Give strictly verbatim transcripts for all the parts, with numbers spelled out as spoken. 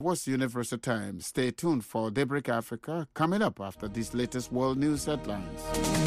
Was Universal Times. Stay tuned for Daybreak Africa coming up after these latest world news headlines.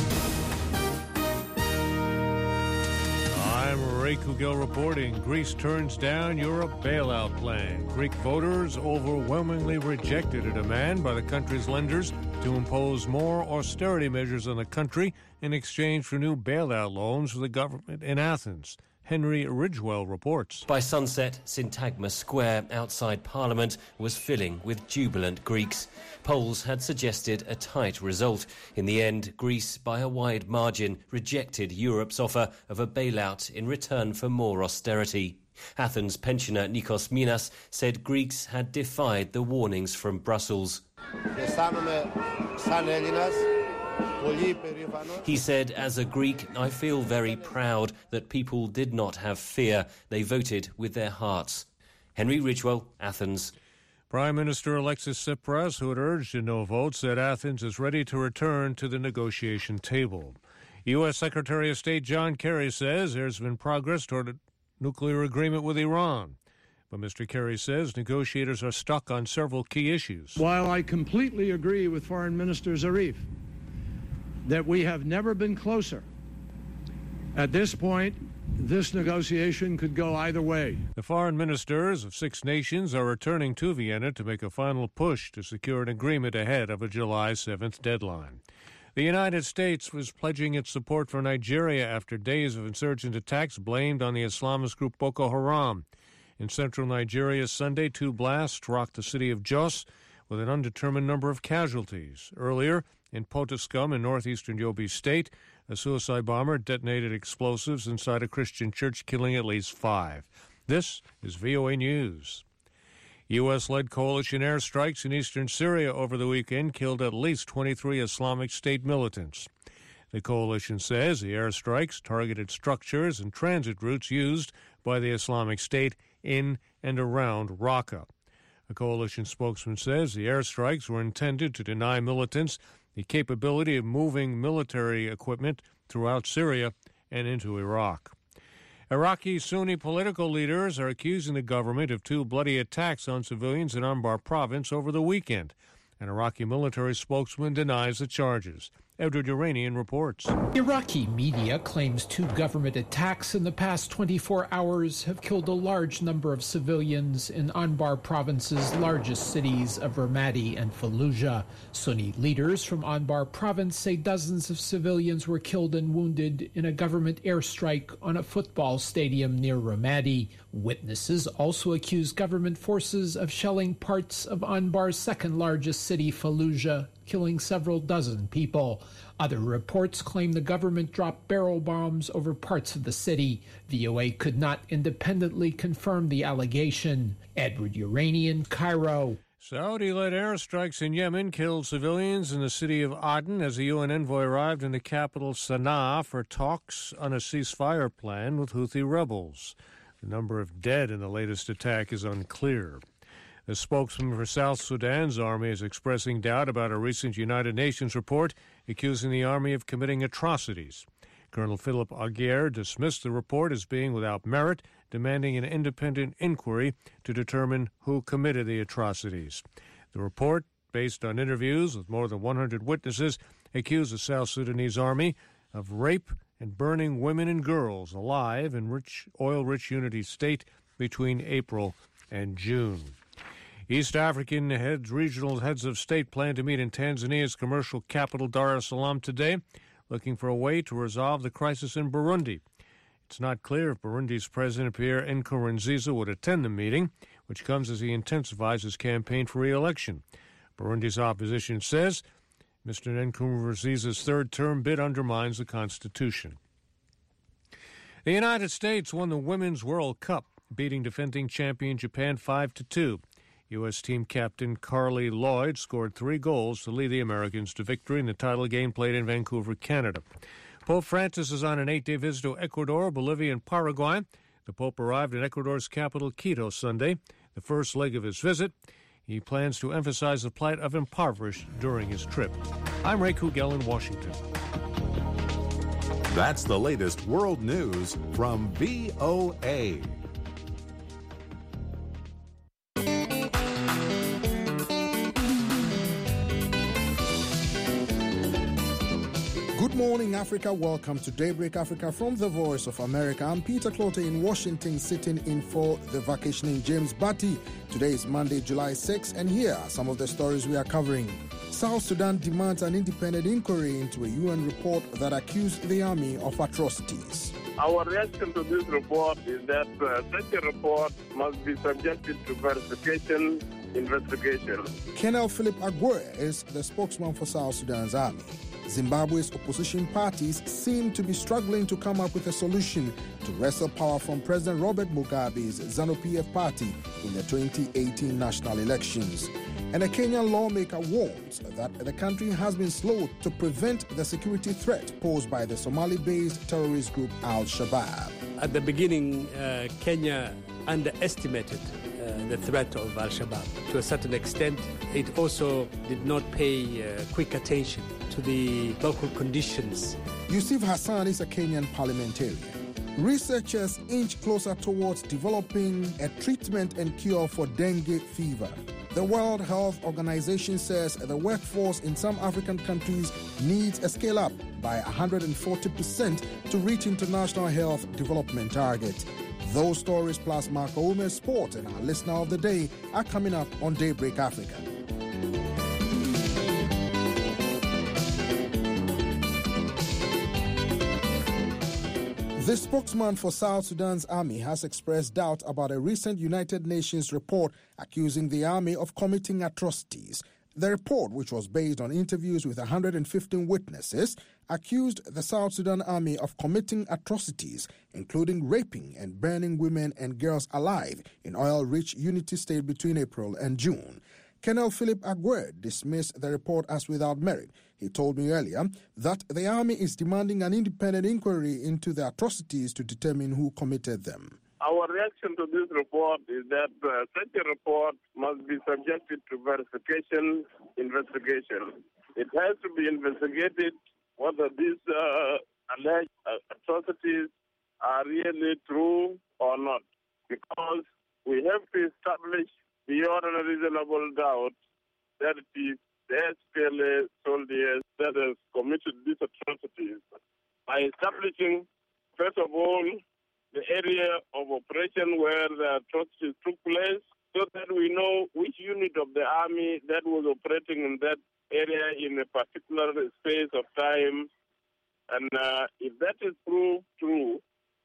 I'm Ray Kugel reporting. Greece turns down Europe bailout plan. Greek voters overwhelmingly rejected a demand by the country's lenders to impose more austerity measures on the country in exchange for new bailout loans for the government in Athens. Henry Ridgewell reports. By sunset, Syntagma Square outside Parliament was filling with jubilant Greeks. Polls had suggested a tight result. In the end, Greece, by a wide margin, rejected Europe's offer of a bailout in return for more austerity. Athens pensioner Nikos Minas said Greeks had defied the warnings from Brussels. He said, as a Greek, I feel very proud that people did not have fear. They voted with their hearts. Henry Ridgewell, Athens. Prime Minister Alexis Tsipras, who had urged a no vote, said Athens is ready to return to the negotiation table. U S Secretary of State John Kerry says there's been progress toward a nuclear agreement with Iran. But Mister Kerry says negotiators are stuck on several key issues. While I completely agree with Foreign Minister Zarif that we have never been closer, at this point, this negotiation could go either way. The foreign ministers of six nations are returning to Vienna to make a final push to secure an agreement ahead of a July seventh deadline. The United States was pledging its support for Nigeria after days of insurgent attacks blamed on the Islamist group Boko Haram. In central Nigeria Sunday, two blasts rocked the city of Jos with an undetermined number of casualties. Earlier, in Potiskum in northeastern Yobe State, a suicide bomber detonated explosives inside a Christian church, killing at least five. This is V O A News. U S-led coalition airstrikes in eastern Syria over the weekend killed at least twenty-three Islamic State militants. The coalition says the airstrikes targeted structures and transit routes used by the Islamic State in and around Raqqa. A coalition spokesman says the airstrikes were intended to deny militants the capability of moving military equipment throughout Syria and into Iraq. Iraqi Sunni political leaders are accusing the government of two bloody attacks on civilians in Anbar province over the weekend. An Iraqi military spokesman denies the charges. Edward Uranian reports. Iraqi media claims two government attacks in the past twenty-four hours have killed a large number of civilians in Anbar province's largest cities of Ramadi and Fallujah. Sunni leaders from Anbar province say dozens of civilians were killed and wounded in a government airstrike on a football stadium near Ramadi. Witnesses also accuse government forces of shelling parts of Anbar's second largest city, Fallujah, killing several dozen people. Other reports claim the government dropped barrel bombs over parts of the city. V O A could not independently confirm the allegation. Edward Uranian, Cairo. Saudi-led airstrikes in Yemen killed civilians in the city of Aden as a U N envoy arrived in the capital Sana'a for talks on a ceasefire plan with Houthi rebels. The number of dead in the latest attack is unclear. The spokesman for South Sudan's army is expressing doubt about a recent United Nations report accusing the army of committing atrocities. Colonel Philip Aguirre dismissed the report as being without merit, demanding an independent inquiry to determine who committed the atrocities. The report, based on interviews with more than one hundred witnesses, accused the South Sudanese army of rape and burning women and girls alive in rich, oil-rich Unity State between April and June. East African heads, regional heads of state plan to meet in Tanzania's commercial capital, Dar es Salaam, today, looking for a way to resolve the crisis in Burundi. It's not clear if Burundi's President Pierre Nkurunziza would attend the meeting, which comes as he intensifies his campaign for re-election. Burundi's opposition says Mister Nkurunziza's third-term bid undermines the Constitution. The United States won the Women's World Cup, beating defending champion Japan five to two. U S team captain Carly Lloyd scored three goals to lead the Americans to victory in the title game played in Vancouver, Canada. Pope Francis is on an eight-day visit to Ecuador, Bolivia, and Paraguay. The Pope arrived in Ecuador's capital, Quito, Sunday, the first leg of his visit. He plans to emphasize the plight of impoverished during his trip. I'm Ray Kugel in Washington. That's the latest world news from V O A. morning, Africa. Welcome to Daybreak Africa from the Voice of America. I'm Peter Clotte in Washington, sitting in for the vacationing James Batty. Today is Monday, July sixth, and here are some of the stories we are covering. South Sudan demands an independent inquiry into a U N report that accused the army of atrocities. Our reaction to this report is that uh, such a report must be subjected to verification, investigation. Colonel Philip Agwe is the spokesman for South Sudan's army. Zimbabwe's opposition parties seem to be struggling to come up with a solution to wrestle power from President Robert Mugabe's ZANU-P F party in the twenty eighteen national elections. And a Kenyan lawmaker warns that the country has been slow to prevent the security threat posed by the Somali-based terrorist group Al-Shabaab. At the beginning, uh, Kenya underestimated uh, the threat of Al-Shabaab. To a certain extent, it also did not pay uh, quick attention to the local conditions. Yusuf Hassan is a Kenyan parliamentarian. Researchers inch closer towards developing a treatment and cure for dengue fever. The World Health Organization says the workforce in some African countries needs a scale up by one hundred forty percent to reach international health development targets. Those stories plus Marco Ume's sport and our listener of the day are coming up on Daybreak Africa. The spokesman for South Sudan's army has expressed doubt about a recent United Nations report accusing the army of committing atrocities. The report, which was based on interviews with one hundred fifteen witnesses, accused the South Sudan army of committing atrocities, including raping and burning women and girls alive in oil-rich Unity State between April and June. Colonel Philip Agwe dismissed the report as without merit. He told me earlier that the army is demanding an independent inquiry into the atrocities to determine who committed them. Our reaction to this report is that uh, such a report must be subjected to verification, investigation. It has to be investigated whether these uh, alleged uh, atrocities are really true or not, because we have to establish beyond a reasonable doubt that it is the S P L A soldiers that have committed these atrocities by establishing, first of all, the area of operation where the atrocities took place, so that we know which unit of the army that was operating in that area in a particular space of time. And uh, if that is proved true,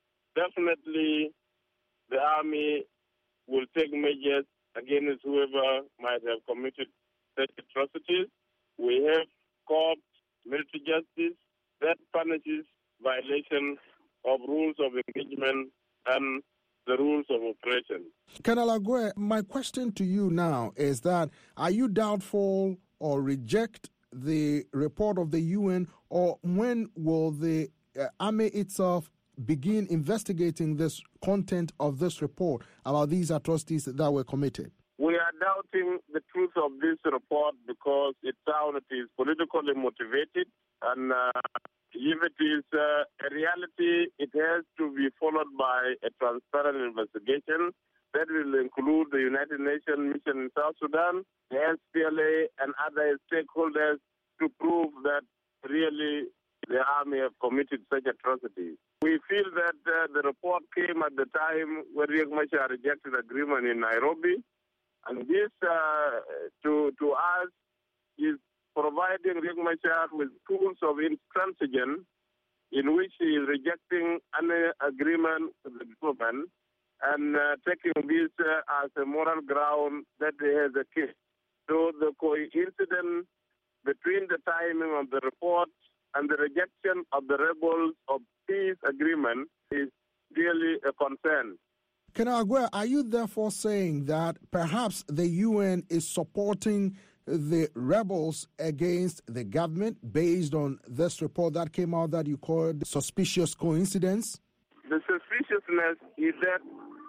definitely the army will take measures against whoever might have committed such atrocities. We have court, military justice that punishes violation of rules of engagement and the rules of operation. Colonel Agwe, my question to you now is that are you doubtful or reject the report of the U N, or when will the uh, army itself begin investigating this content of this report about these atrocities that were committed? We are doubting the truth of this report because it sounds it is politically motivated, and uh, if it is uh, a reality, it has to be followed by a transparent investigation that will include the United Nations mission in South Sudan, the S P L A, and other stakeholders to prove that really the army have committed such atrocities. We feel that uh, the report came at the time when Riek Machar rejected agreement in Nairobi, and this uh, to to us is providing Riek Machar with tools of intransigence in which he is rejecting any agreement with the government and uh, taking this uh, as a moral ground that he has a case. So the coincidence between the timing of the report and the rejection of the rebels of peace agreement is really a concern. Colonel Agwe, are you therefore saying that perhaps the U N is supporting the rebels against the government based on this report that came out that you called suspicious coincidence? The suspiciousness is that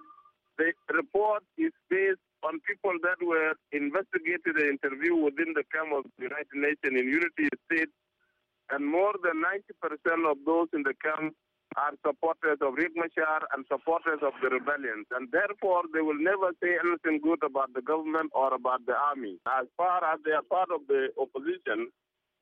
the report is based on people that were investigated and interviewed within the camp of the United Nations in Unity State, and more than ninety percent of those in the camp are supporters of Riek Machar and supporters of the rebellions, and therefore they will never say anything good about the government or about the army. As far as they are part of the opposition,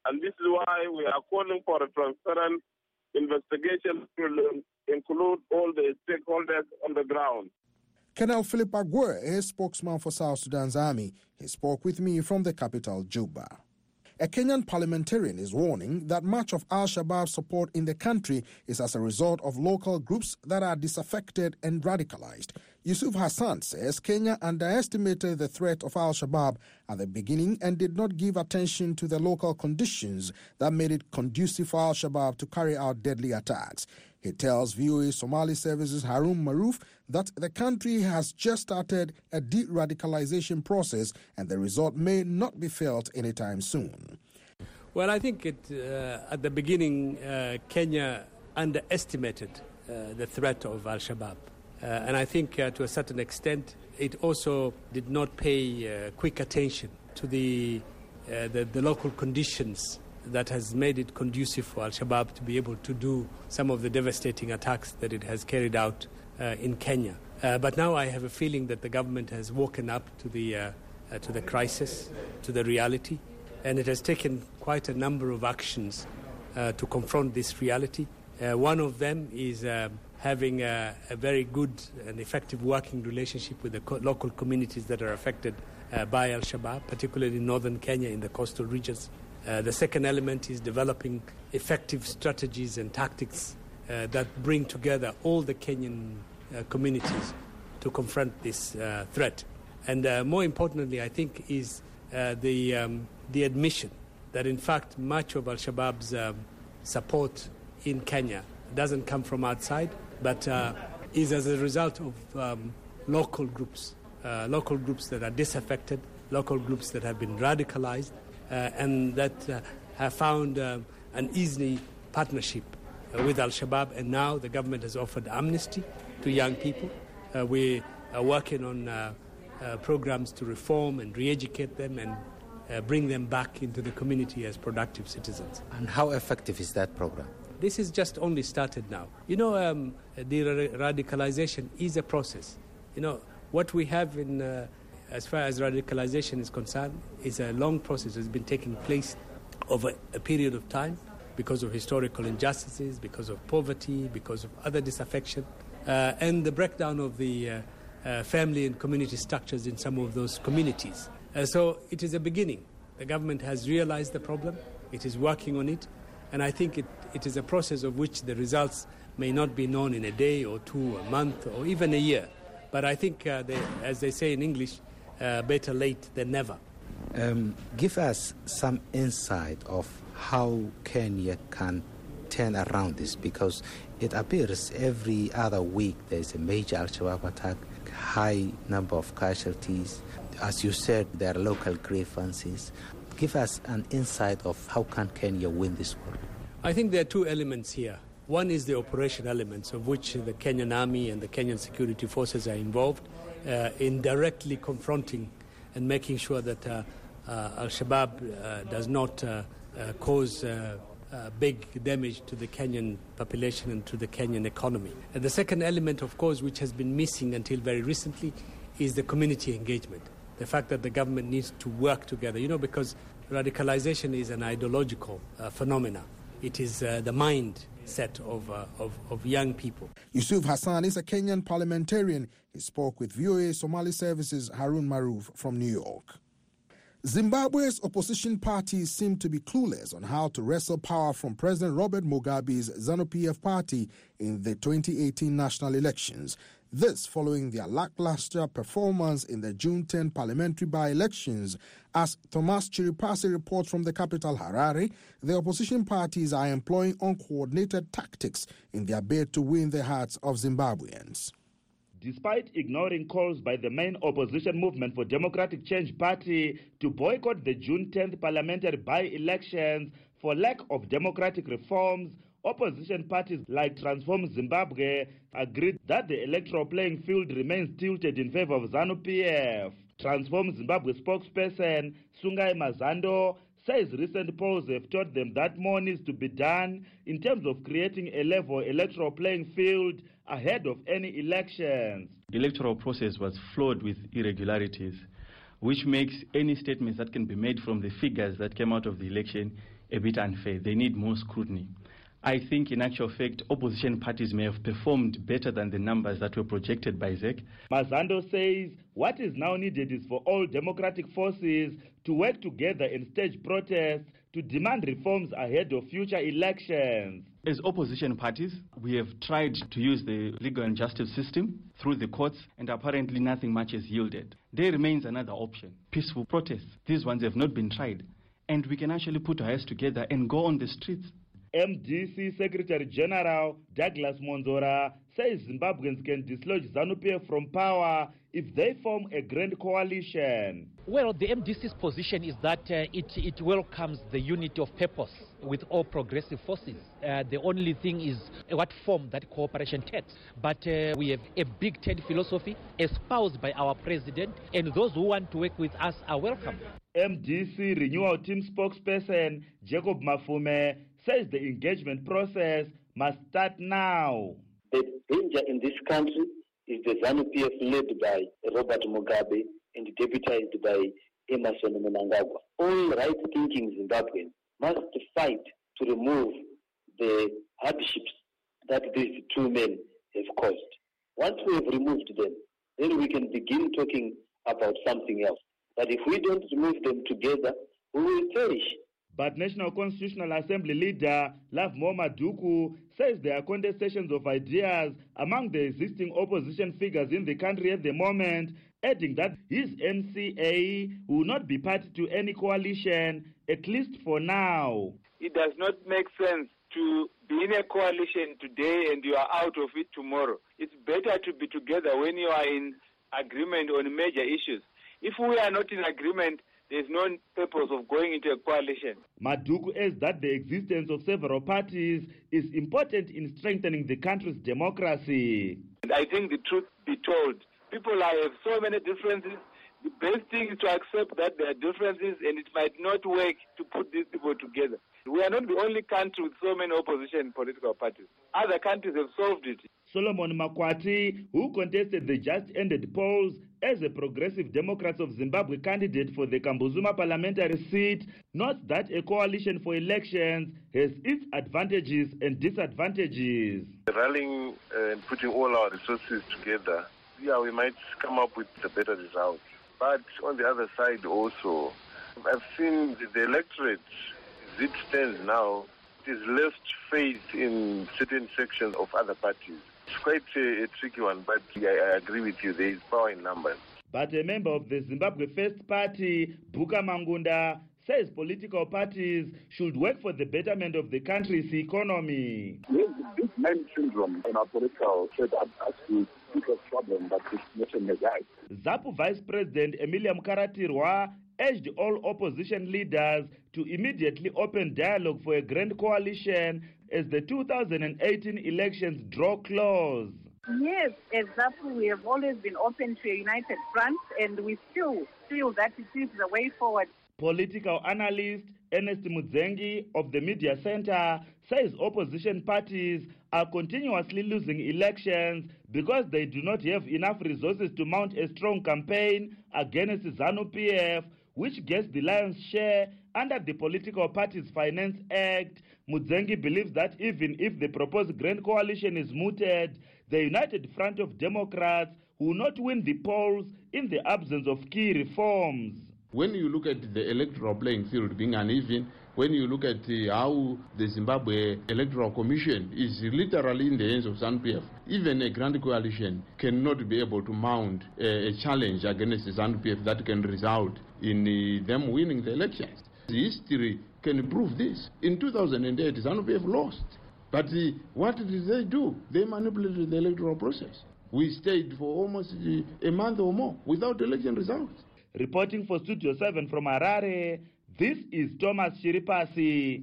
And this is why we are calling for a transparent investigation to include all the stakeholders on the ground. Colonel Philip Agwe is spokesman for South Sudan's army. He spoke with me from the capital, Juba. A Kenyan parliamentarian is warning that much of Al-Shabaab's support in the country is as a result of local groups that are disaffected and radicalized. Yusuf Hassan says Kenya underestimated the threat of Al-Shabaab at the beginning and did not give attention to the local conditions that made it conducive for Al-Shabaab to carry out deadly attacks. He tells V O A Somali Services Harun Maruf that the country has just started a de-radicalization process and the result may not be felt anytime soon. Well, I think it, uh, at the beginning, uh, Kenya underestimated uh, the threat of Al-Shabaab. Uh, and I think uh, to a certain extent, it also did not pay uh, quick attention to the, uh, the, the local conditions that has made it conducive for Al-Shabaab to be able to do some of the devastating attacks that it has carried out uh, in Kenya. Uh, but now I have a feeling that the government has woken up to the, uh, uh, to the crisis, to the reality, and it has taken quite a number of actions uh, to confront this reality. Uh, one of them is uh, having a, a very good and effective working relationship with the co- local communities that are affected uh, by Al-Shabaab, particularly in northern Kenya in the coastal regions. Uh, the second element is developing effective strategies and tactics uh, that bring together all the Kenyan uh, communities to confront this uh, threat. And uh, more importantly, I think, is uh, the, um, the admission that, in fact, much of Al-Shabaab's um, support in Kenya doesn't come from outside, but uh, is as a result of um, local groups, uh, local groups that are disaffected, local groups that have been radicalized, Uh, and that uh, have found uh, an easy partnership uh, with Al-Shabaab, and now the government has offered amnesty to young people. Uh, we are working on uh, uh, programs to reform and re-educate them and uh, bring them back into the community as productive citizens. And how effective is that program? This is just only started now. You know, um, the radicalization is a process. You know, what we have in... Uh, As far as radicalization is concerned, it's a long process. It's been taking place over a period of time because of historical injustices, because of poverty, because of other disaffection, uh, and the breakdown of the uh, uh, family and community structures in some of those communities. Uh, so it is a beginning. The government has realized the problem. It is working on it. And I think it, it is a process of which the results may not be known in a day or two, a month, or even a year. But I think, uh, they, as they say in English, Uh, better late than never. Um, give us some insight of how Kenya can turn around this, because it appears every other week there's a major Al-Shabaab attack, high number of casualties. As you said, there are local grievances. Give us an insight of how can Kenya win this war. I think there are two elements here. One is the operation elements, of which the Kenyan Army and the Kenyan security forces are involved uh, in directly confronting and making sure that uh, uh, Al-Shabaab uh, does not uh, uh, cause uh, uh, big damage to the Kenyan population and to the Kenyan economy. And the second element, of course, which has been missing until very recently, is the community engagement. The fact that the government needs to work together, you know, because radicalization is an ideological uh, phenomena. It is uh, the mind set of, uh, of, of young people. Yusuf Hassan is a Kenyan parliamentarian. He spoke with V O A Somali Services Harun Maruf from New York. Zimbabwe's opposition parties seem to be clueless on how to wrestle power from President Robert Mugabe's ZANU-P F party in the twenty eighteen national elections. This following their lackluster performance in the June tenth parliamentary by-elections. As Thomas Chiripasi reports from the capital Harare, the opposition parties are employing uncoordinated tactics in their bid to win the hearts of Zimbabweans. Despite ignoring calls by the main opposition movement for Democratic Change Party to boycott the June tenth parliamentary by-elections for lack of democratic reforms, opposition parties like Transform Zimbabwe agreed that the electoral playing field remains tilted in favor of ZANU-P F. Transform Zimbabwe spokesperson Sungai Mazando says recent polls have taught them that more needs to be done in terms of creating a level electoral playing field ahead of any elections. The electoral process was flawed with irregularities. which makes any statements that can be made from the figures that came out of the election a bit unfair. They need more scrutiny. I think, in actual fact, opposition parties may have performed better than the numbers that were projected by Z E C. Mazando says what is now needed is for all democratic forces to work together and stage protests to demand reforms ahead of future elections. As opposition parties, we have tried to use the legal and justice system through the courts, and apparently nothing much has yielded. There remains another option, peaceful protests. These ones have not been tried, and we can actually put our heads together and go on the streets. M D C Secretary General Douglas Monzora says Zimbabweans can dislodge ZANU-P F from power if they form a grand coalition. Well, the M D C's position is that uh, it, it welcomes the unity of purpose with all progressive forces. Uh, the only thing is what form that cooperation takes. But uh, we have a Big Tent philosophy espoused by our president, and those who want to work with us are welcome. M D C Renewal Team spokesperson Jacob Mafume says the engagement process must start now. The danger in this country is the ZANU-P F led by Robert Mugabe and deputized by Emmerson Mnangagwa. All right-thinking Zimbabweans must fight to remove the hardships that these two men have caused. Once we have removed them, then we can begin talking about something else. But if we don't remove them together, we will perish. But National Constitutional Assembly leader Lovemore Maduku says there are contestations of ideas among the existing opposition figures in the country at the moment, adding that his N C A will not be party to any coalition, at least for now. It does not make sense to be in a coalition today and you are out of it tomorrow. It's better to be together when you are in agreement on major issues. If we are not in agreement, there's no purpose of going into a coalition. Maduku adds that the existence of several parties is important in strengthening the country's democracy. And I think the truth be told, people have so many differences. The best thing is to accept that there are differences and it might not work to put these people together. We are not the only country with so many opposition political parties. Other countries have solved it. Solomon Makwati, who contested the just-ended polls as a Progressive Democrats of Zimbabwe candidate for the Kambuzuma parliamentary seat, notes that a coalition for elections has its advantages and disadvantages. Rallying and putting all our resources together, yeah, we might come up with a better result. But on the other side also, I've seen the electorate, as it stands now, it is left faith in certain sections of other parties. It's quite a, a tricky one, but I, I agree with you, there is power in numbers. But a member of the Zimbabwe First Party, Buka Mangunda, says political parties should work for the betterment of the country's economy. There's a big man syndrome in our political setup as to people's problem that this nation has had. ZAPU Vice President Emilia Mukaratirwa urged all opposition leaders to immediately open dialogue for a grand coalition as the two thousand eighteen elections draw close. Yes, as ZAPU, we have always been open to a united front, and we still feel that it is the way forward. Political analyst Ernest Mudzengi of the Media Center says opposition parties are continuously losing elections because they do not have enough resources to mount a strong campaign against ZANU-P F, which gets the lion's share under the Political Parties Finance Act. Mudzengi believes that even if the proposed grand coalition is mooted, the United Front of Democrats will not win the polls in the absence of key reforms. When you look at the electoral playing field being uneven, when you look at uh, how the Zimbabwe Electoral Commission is literally in the hands of ZANU-P F, even a grand coalition cannot be able to mount uh, a challenge against the ZANU-P F that can result in uh, them winning the elections. History can prove this. In two thousand eight, ZANU-P F lost. But uh, what did they do? They manipulated the electoral process. We stayed for almost uh, a month or more without election results. Reporting for Studio seven from Harare, this is Thomas Shiripasi.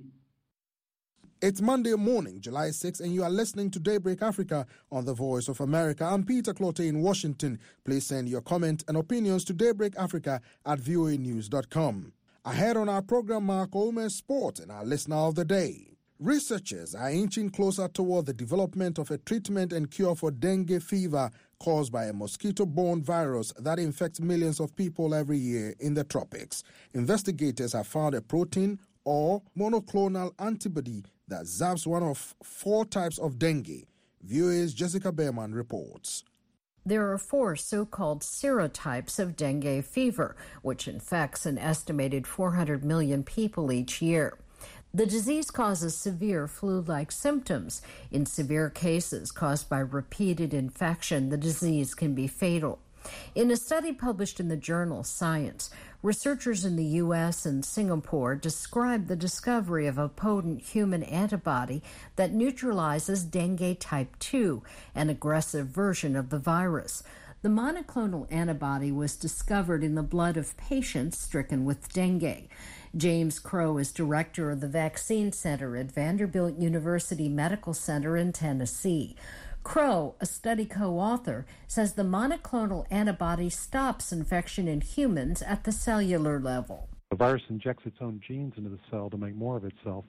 It's Monday morning, July sixth, and you are listening to Daybreak Africa on the Voice of America. I'm Peter Clotte in Washington. Please send your comment and opinions to daybreakafrica at voa news dot com. Ahead on our program, Mark Omer Sport and our listener of the day. Researchers are inching closer toward the development of a treatment and cure for dengue fever caused by a mosquito-borne virus that infects millions of people every year in the tropics. Investigators have found a protein or monoclonal antibody that zaps one of four types of dengue. V O A's Jessica Berman reports. There are four so-called serotypes of dengue fever, which infects an estimated four hundred million people each year. The disease causes severe flu-like symptoms. In severe cases caused by repeated infection, the disease can be fatal. In a study published in the journal Science, researchers in the U S and Singapore described the discovery of a potent human antibody that neutralizes dengue type two, an aggressive version of the virus. The monoclonal antibody was discovered in the blood of patients stricken with dengue. James Crow is director of the Vaccine Center at Vanderbilt University Medical Center in Tennessee. Crow, a study co-author, says the monoclonal antibody stops infection in humans at the cellular level. The virus injects its own genes into the cell to make more of itself,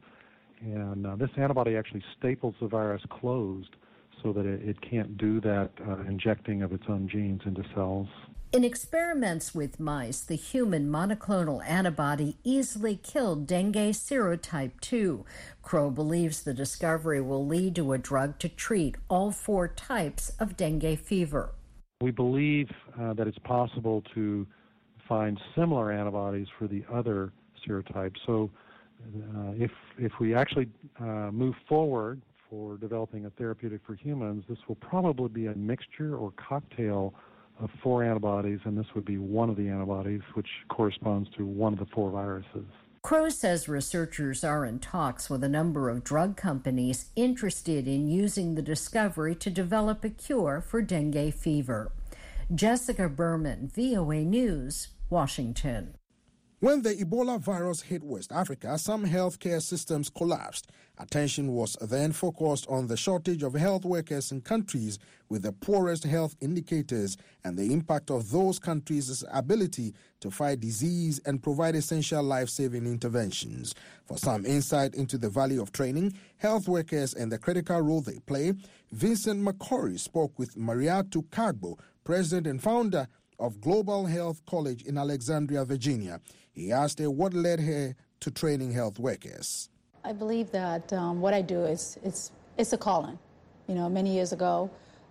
and uh, this antibody actually staples the virus closed so that it, it can't do that uh, injecting of its own genes into cells. In experiments with mice, the human monoclonal antibody easily killed dengue serotype two. Crow believes the discovery will lead to a drug to treat all four types of dengue fever. We believe uh, that it's possible to find similar antibodies for the other serotypes. So uh, if, if we actually uh, move forward for developing a therapeutic for humans, this will probably be a mixture or cocktail of four antibodies, and this would be one of the antibodies, which corresponds to one of the four viruses. Crow says researchers are in talks with a number of drug companies interested in using the discovery to develop a cure for dengue fever. Jessica Berman, V O A News, Washington. When the Ebola virus hit West Africa, some healthcare systems collapsed. Attention was then focused on the shortage of health workers in countries with the poorest health indicators and the impact of those countries' ability to fight disease and provide essential life-saving interventions. For some insight into the value of training, health workers, and the critical role they play, Vincent McCory spoke with Mariatu Kagbo, president and founder of Global Health College in Alexandria, Virginia. He asked her what led her to training health workers. I believe that um, what I do is it's it's a calling. You know, many years ago,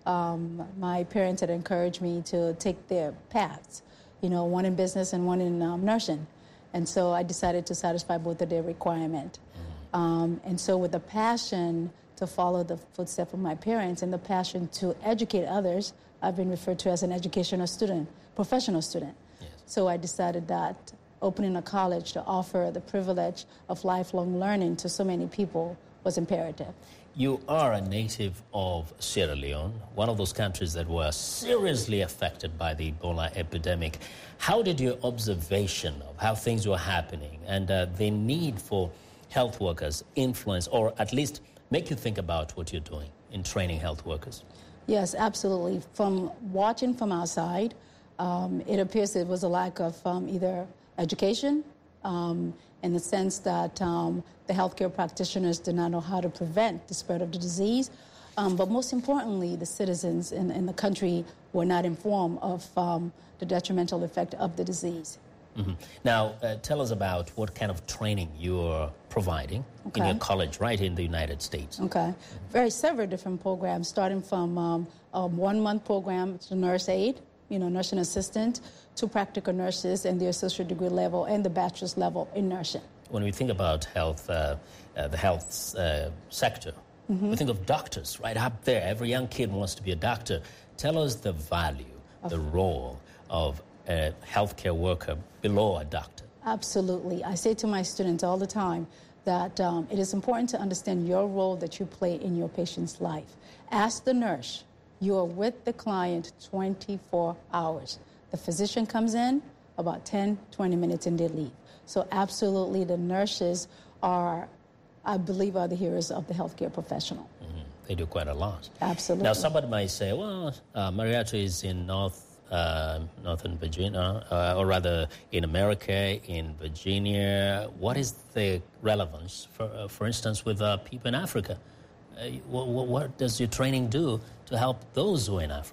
um, my parents had encouraged me to take their paths. You know, one in business and one in um, nursing, and so I decided to satisfy both of their requirement. Um, and so, with the passion to follow the footsteps of my parents and the passion to educate others, I've been referred to as an educational student, professional student. Yes. So I decided that opening a college to offer the privilege of lifelong learning to so many people was imperative. You are a native of Sierra Leone, one of those countries that were seriously affected by the Ebola epidemic. How did your observation of how things were happening and uh, the need for health workers influence, or at least make you think about what you're doing in training health workers? Yes, absolutely. From watching from outside, um, it appears there was a lack of um, either education, um, in the sense that um, the healthcare practitioners did not know how to prevent the spread of the disease. Um, but most importantly, the citizens in, in the country were not informed of um, the detrimental effect of the disease. Mm-hmm. Now, uh, tell us about what kind of training you're providing okay. in your college right in the United States. Okay. Very several different programs, starting from um, a one-month program to nurse aide, you know, nursing assistant, to practical nurses and the associate degree level and the bachelor's level in nursing. When we think about health, uh, uh, the health uh, sector, mm-hmm. we think of doctors right up there. Every young kid wants to be a doctor. Tell us the value, the role of a healthcare worker below a doctor. Absolutely. I say to my students all the time that um, it is important to understand your role that you play in your patient's life. As the nurse, you are with the client twenty-four hours. The physician comes in about ten, twenty minutes and they leave. So absolutely the nurses are, I believe, are the heroes of the healthcare professional. Mm-hmm. They do quite a lot. Absolutely. Now somebody might say, well, uh, Mariatu is in North Uh, Northern Virginia, uh, or rather in America, in Virginia. What is the relevance, for, uh, for instance, with uh, people in Africa? Uh, what, what does your training do to help those who are in Africa?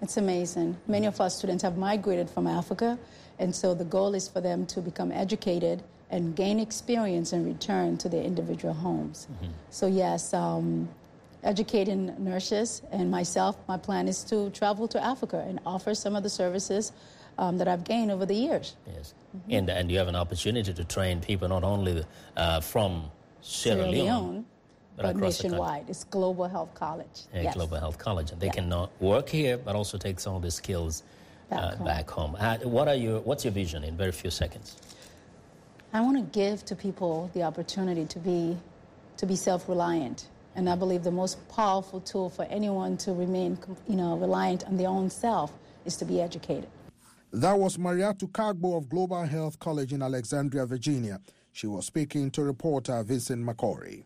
It's amazing. Many of our students have migrated from Africa, and so the goal is for them to become educated and gain experience and return to their individual homes. Mm-hmm. So yes, um, educating nurses and myself, my plan is to travel to Africa and offer some of the services um, that I've gained over the years. Yes, mm-hmm. and and you have an opportunity to train people not only uh, from Sierra, Sierra Leone, Leone, but, but across nationwide. It's Global Health College. Yeah, yes. Global Health College, and they yeah. can not work here, but also take some of the skills back uh, home. Back home. Uh, what are your What's your vision in very few seconds? I want to give to people the opportunity to be to be self-reliant. And I believe the most powerful tool for anyone to remain, you know, reliant on their own self is to be educated. That was Mariatu Kagbo of Global Health College in Alexandria, Virginia. She was speaking to reporter Vincent McCory.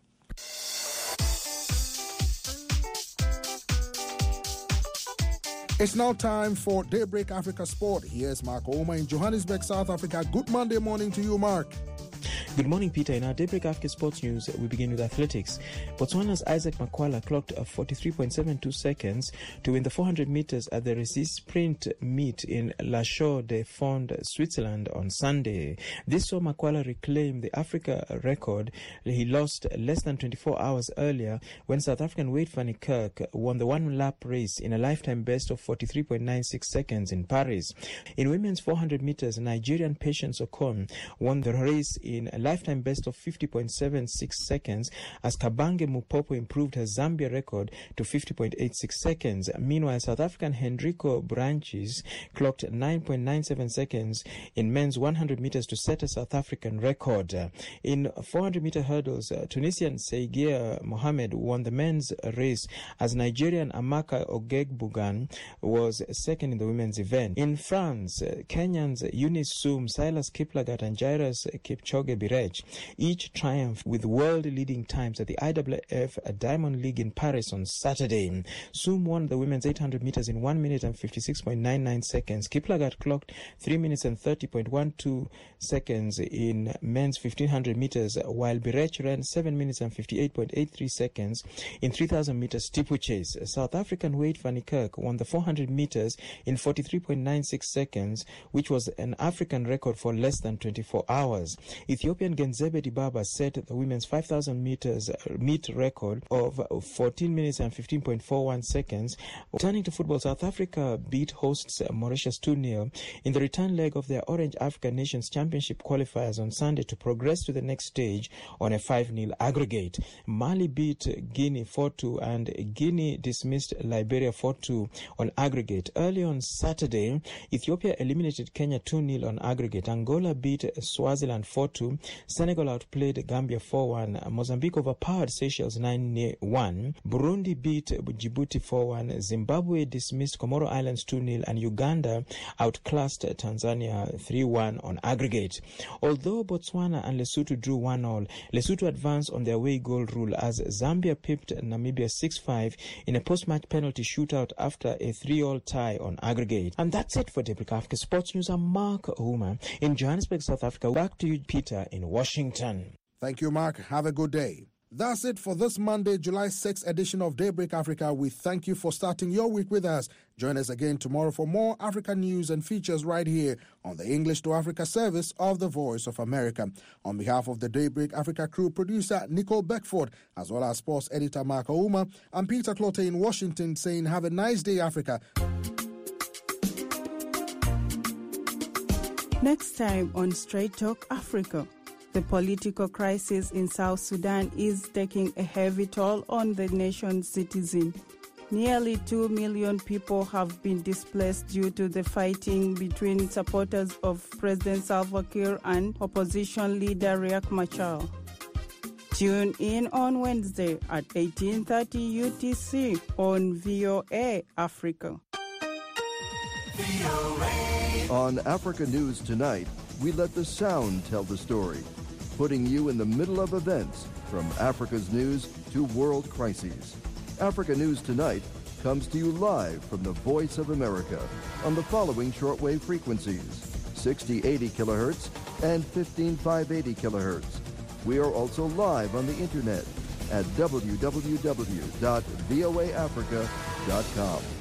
It's now time for Daybreak Africa Sport. Here's Mark Ouma in Johannesburg, South Africa. Good Monday morning to you, Mark. Good morning, Peter. In our Daybreak Africa Sports News, we begin with athletics. Botswana's Isaac Makwala clocked forty-three point seven two seconds to win the four hundred meters at the Resist Sprint meet in La Chaux de Fonds, Switzerland on Sunday. This saw Makwala reclaim the Africa record he lost less than twenty-four hours earlier when South African Wade van Niekerk won the one-lap race in a lifetime best of forty-three point nine six seconds in Paris. In women's four hundred meters, Nigerian Patience Okon won the race in a lifetime best of fifty point seven six seconds as Kabange Mupopo improved her Zambia record to fifty point eight six seconds. Meanwhile, South African Henrico Branches clocked nine point nine seven seconds in men's one hundred meters to set a South African record. In four hundred meter hurdles, Tunisian Seigia Mohamed won the men's race as Nigerian Amaka Ogegbugan was second in the women's event. In France, Kenyans Eunice Soom, Silas Kiplagat and Jairus Kipchoge Birech each triumphed with world-leading times at the I W F Diamond League in Paris on Saturday. Soom won the women's eight hundred meters in one minute and fifty-six point nine nine seconds. Kiplagat clocked three minutes and thirty point one two seconds in men's fifteen hundred meters, while Birech ran seven minutes and fifty-eight point eight three seconds in three thousand meters steeplechase. South African Wade van Niekerk won the four hundred meters in forty-three point nine six seconds, which was an African record for less than twenty-four hours. Ethiopian Genzebe Dibaba set the women's five thousand meters meet record of fourteen minutes and fifteen point four one seconds. Turning to football, South Africa beat hosts Mauritius two nil in the return leg of their Orange African Nations Championship qualifiers on Sunday to progress to the next stage on a five nil aggregate. Mali beat Guinea four two and Guinea dismissed Liberia four two on aggregate. Early on Saturday, Ethiopia eliminated Kenya two nil on aggregate. Angola beat Swaziland four two. Senegal outplayed Gambia four one. Mozambique overpowered Seychelles nine one. Burundi beat Djibouti four one. Zimbabwe dismissed Comoro Islands two nil. And Uganda outclassed Tanzania three one on aggregate. Although Botswana and Lesotho drew one all, Lesotho advanced on their away goal rule as Zambia pipped Namibia six five in a post-match penalty shootout after a three all tie on aggregate. And that's it for Daybreak Africa Sports News. I'm Mark Ouma in Johannesburg, South Africa. Back to you, Peter, in Washington. Thank you, Mark. Have a good day. That's it for this Monday, July sixth edition of Daybreak Africa. We thank you for starting your week with us. Join us again tomorrow for more African news and features right here on the English to Africa service of the Voice of America. On behalf of the Daybreak Africa crew, producer Nicole Beckford, as well as sports editor Mark Ouma, I'm Peter Clotte in Washington saying have a nice day, Africa. Next time on Straight Talk Africa. The political crisis in South Sudan is taking a heavy toll on the nation's citizens. Nearly two million people have been displaced due to the fighting between supporters of President Salva Kiir and opposition leader Riek Machar. Tune in on Wednesday at eighteen thirty U T C on V O A Africa. On Africa News Tonight, we let the sound tell the story, putting you in the middle of events from Africa's news to world crises. Africa News Tonight comes to you live from the Voice of America on the following shortwave frequencies, sixty eighty kilohertz and fifteen five eighty kilohertz. We are also live on the internet at w w w dot v o a africa dot com.